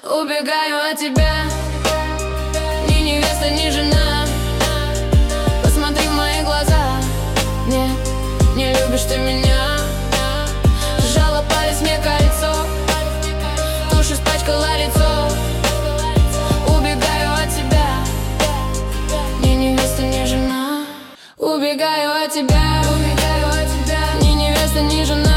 Убегаю от тебя, ни невеста, ни жена. Посмотри в мои глаза, нет, не любишь ты меня. Сжала палец, мне кольцо, тушь испачкала лицо. Убегаю от тебя, ни невеста, ни жена. Убегаю от тебя, ни невеста, ни жена.